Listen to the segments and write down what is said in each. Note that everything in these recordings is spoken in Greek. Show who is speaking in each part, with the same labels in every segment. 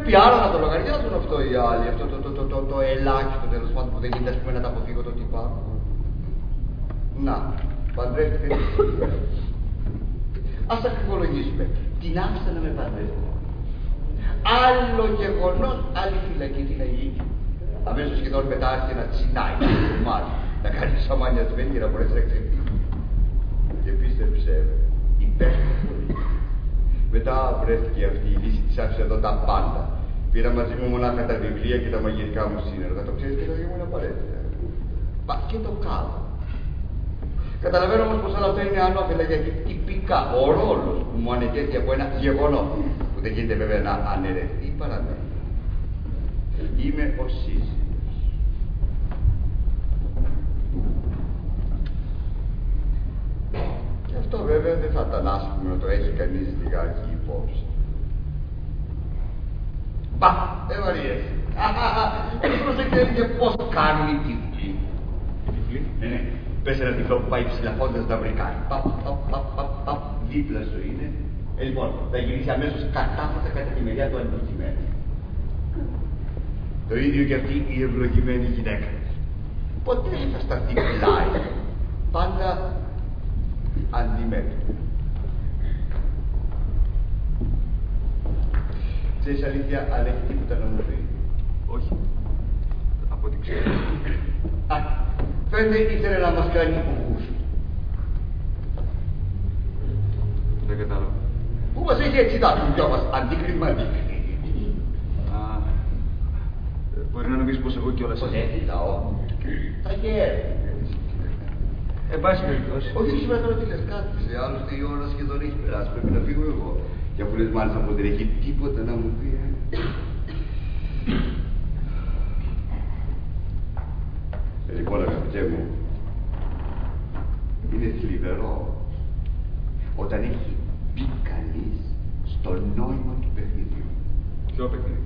Speaker 1: Πρέπει άρα να το λογαριάζουν αυτό οι άλλοι, αυτό το ελάχιστο τέλος πάντων που δεν γίνεται, ας πούμε, να τα αποφύγω το τι υπάρχουν. Να, παντρεύτηκε τη σήμερα. Ας ακριβολογήσουμε. Την άφησα να με παντρεύει. Άλλο γεγονός, άλλη φυλακή, τι να γίνει. Αμέσως σχεδόν μετά άρχισε να τσινάει, να κάνει σαμανιασμένη για να μπορέσει να ξεφύγει. Και πίστεψε, υπέροχη πολύ. Μετά βρέθηκε αυτή η λύση, της άφησα εδώ τα πάντα. Πήρα μαζί μου μονάχα τα βιβλία και τα μαγειρικά μου σύνεργα. Το ξέρεις και τα ήμουν απαραίτητα. Πα και το κάνω. Καταλαβαίνω όμως πως όλα αυτά είναι ανώφελα, γιατί τυπικά ο ρόλος που μου ανεκέθη από ένα γεγονός, που δεν γίνεται βέβαια να αναιρεθεί, παραμένει. Είμαι ο σύζυγος. Και αυτό βέβαια δεν θα ήταν άσχημο να το έχει κανείς λιγάκι υπόψη. Μπα, δεν βαριέσαι. Έχεις προσέξει και πώς κάνουν οι τυφλοί.
Speaker 2: Οι τυφλοί?
Speaker 1: Ναι. Πες ένα τυφλό που πάει ψηλαφώντας να βρικάρει. Παπ, δίπλα σου είναι. Λοιπόν, θα γυρίσει αμέσως κατάφατα κατά τη μεριά του αντικειμένου. Το ίδιο και αυτή η ευλογημένη γυναίκα. Ποτέ δεν θα σταθεί πλάι. Πάντα αντιμέτωπο. Ξέρεις αλήθεια, αν έχει τίποτα να μου πει?
Speaker 2: Όχι. Από ό,τι ξέρω.
Speaker 1: Φαίνεται ήθελε να μας κάνει κουκούς.
Speaker 2: Δεν κατάλαβα.
Speaker 1: Πού μας έχει έτσι τα δουλειά μας, αντίκριμα αντίκριμα.
Speaker 2: Μπορεί να νομίζει πως εγώ κιόλας.
Speaker 1: Πως έτσι λαό. Θα γέρει.
Speaker 2: Εν πάση περιπτώσει.
Speaker 1: Όχι, σήμερα τώρα τι λες, κάθισε. Άλλωστε η ώρα σχεδόν έχει περάσει. Πρέπει να φύγω εγώ. Και αφού λες μάλιστα που δεν έχει τίποτα να μου πει. Λοιπόν, αγαπητέ μου, είναι θλιβερό όταν έχει μπει κανείς στο νόημα του παιχνιδιού.
Speaker 2: Ποιο παιχνίδι?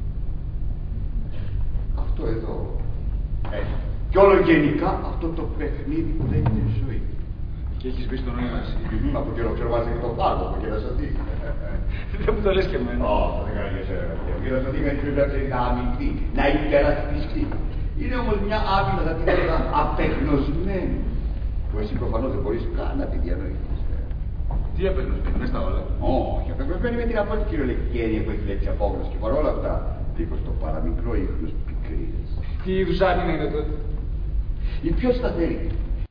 Speaker 1: Αυτό εδώ. Κι όλο γενικά αυτό το παιχνίδι που λέγεται ζωή.
Speaker 2: Και έχεις μπει στο νόημα εσύ.
Speaker 1: Από καιρό ξέρω βάζει και το πάγο από καιρό σωτή.
Speaker 2: Δεν μου το λες και εμένα.
Speaker 1: Όχι, δεν κάνει και εσένα. Ο καιρός σωτή με την πρέπει να αμυνθεί, να υπερασπιστεί. Είναι όμως μια άμυνα, θα την έλεγα, απεγνωσμένη. Που εσύ προφανώς δεν μπορείς καν να τη διανοηθείς.
Speaker 2: Τι απεγνωσμένη, μες τα όλα?
Speaker 1: Όχι, απεγνωσμένη με την απόλυτη κυριολεκτική έννοια που έχει λέξει απόγνωση και παρόλα αυτά, δίχως το παραμικρό ίχνος πικρίας.
Speaker 2: Τι είδους άμυνα είναι τότε?
Speaker 1: Η πιο σταθερή.